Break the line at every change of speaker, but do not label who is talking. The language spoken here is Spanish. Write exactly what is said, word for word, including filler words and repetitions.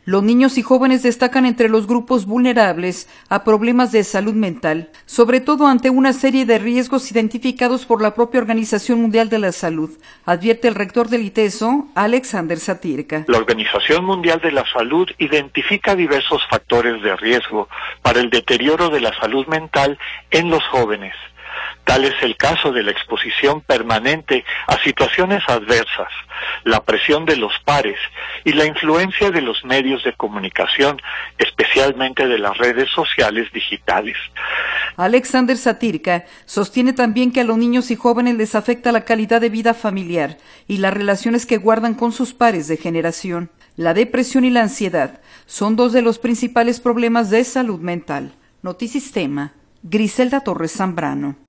Los niños y jóvenes destacan entre los grupos vulnerables a problemas de salud mental, sobre todo ante una serie de riesgos identificados por la propia Organización Mundial de la Salud, advierte el rector del ITESO, Alexander Satirka.
La Organización Mundial de la Salud identifica diversos factores de riesgo para el deterioro de la salud mental en los jóvenes. Tal es el caso de la exposición permanente a situaciones adversas, la presión de los pares y la influencia de los medios de comunicación, especialmente de las redes sociales digitales.
Alexander Satirka sostiene también que a los niños y jóvenes les afecta la calidad de vida familiar y las relaciones que guardan con sus pares de generación. La depresión y la ansiedad son dos de los principales problemas de salud mental. Notisistema, Griselda Torres Zambrano.